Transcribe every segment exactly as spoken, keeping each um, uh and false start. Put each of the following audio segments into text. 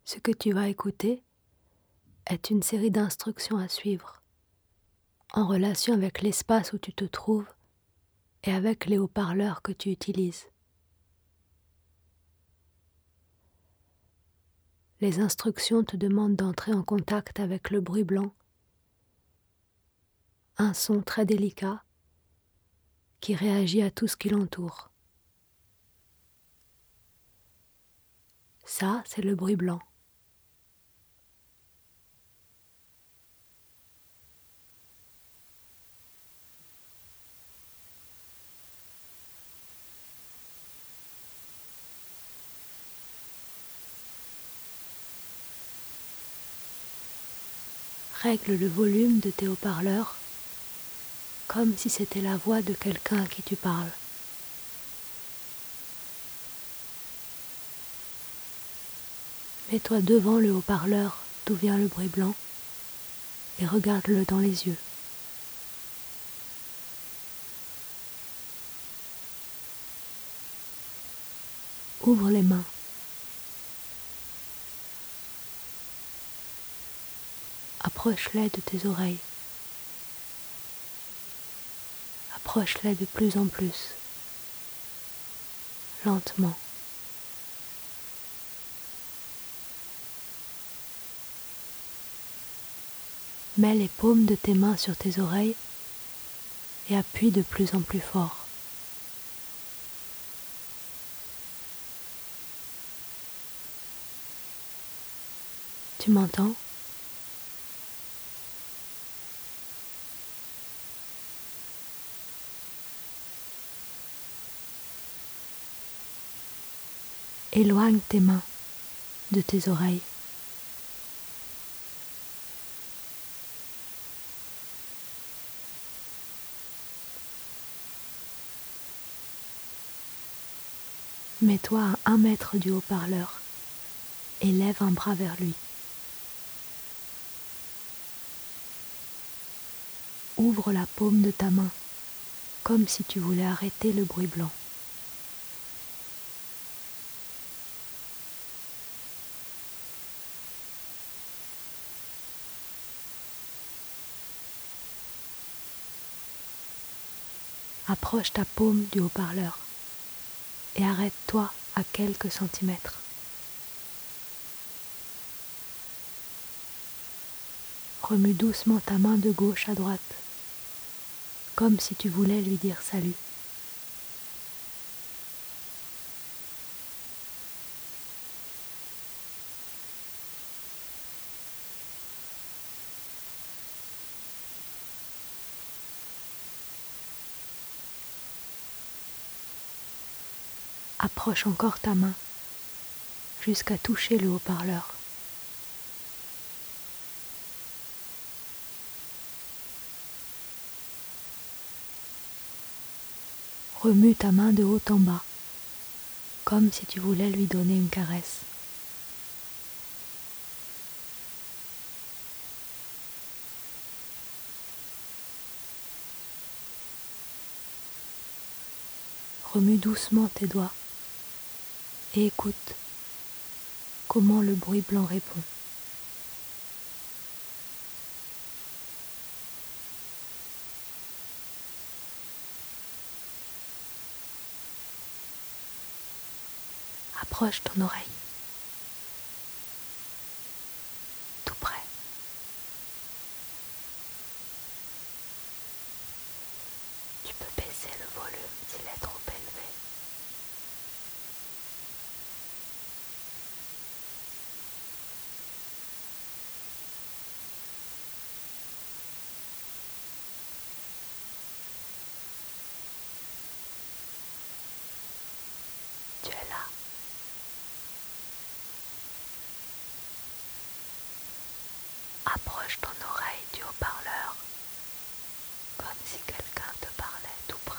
Ce que tu vas écouter est une série d'instructions à suivre, en relation avec l'espace où tu te trouves et avec les haut-parleurs que tu utilises. Les instructions te demandent d'entrer en contact avec le bruit blanc, un son très délicat qui réagit à tout ce qui l'entoure. Ça, c'est le bruit blanc. Règle le volume de tes haut-parleurs comme si c'était la voix de quelqu'un à qui tu parles. Mets-toi devant le haut-parleur d'où vient le bruit blanc et regarde-le dans les yeux. Ouvre les mains. Approche-les de tes oreilles. Approche-les de plus en plus, lentement. Mets les paumes de tes mains sur tes oreilles et appuie de plus en plus fort. Tu m'entends ? Éloigne tes mains de tes oreilles. Mets-toi à un mètre du haut-parleur et lève un bras vers lui. Ouvre la paume de ta main comme si tu voulais arrêter le bruit blanc. Approche ta paume du haut-parleur et arrête-toi à quelques centimètres. Remue doucement ta main de gauche à droite, comme si tu voulais lui dire salut. Approche encore ta main jusqu'à toucher le haut-parleur. Remue ta main de haut en bas, comme si tu voulais lui donner une caresse. Remue doucement tes doigts et écoute comment le bruit blanc répond. Approche ton oreille, tout près. Tu peux baisser le volume s'il est trop élevé. Tu es là. Approche ton oreille du haut-parleur, comme si quelqu'un te parlait tout près.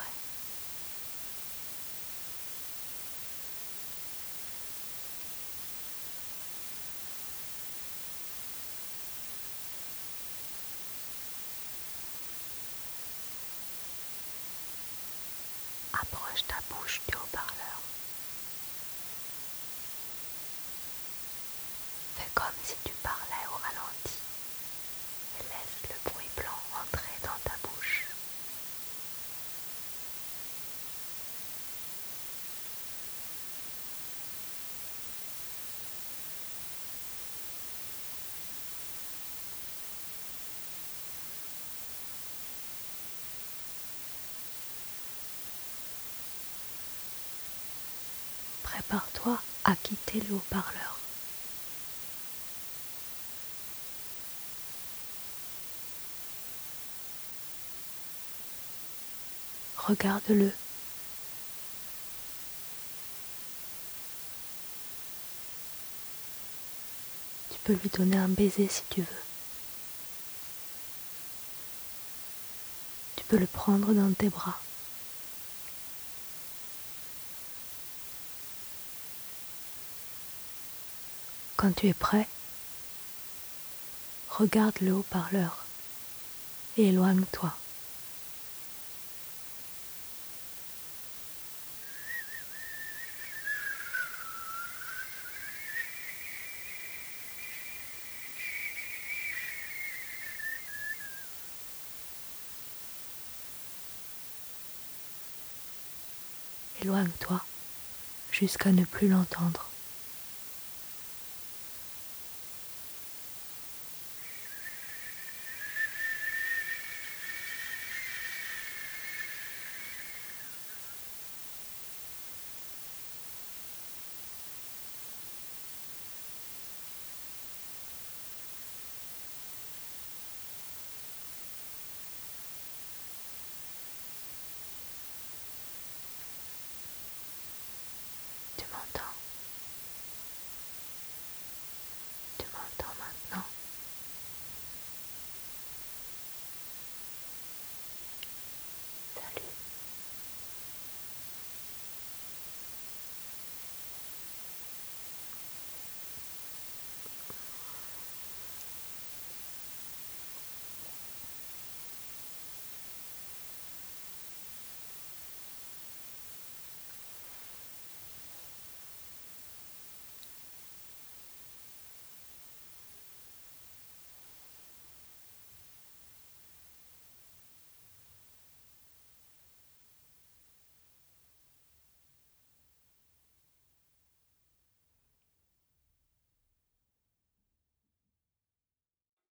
Approche ta bouche du haut-parleur. Fais prépare-toi à quitter le haut-parleur. Regarde-le. Tu peux lui donner un baiser si tu veux. Tu peux le prendre dans tes bras. Quand tu es prêt, regarde le haut-parleur et éloigne-toi. Éloigne-toi jusqu'à ne plus l'entendre.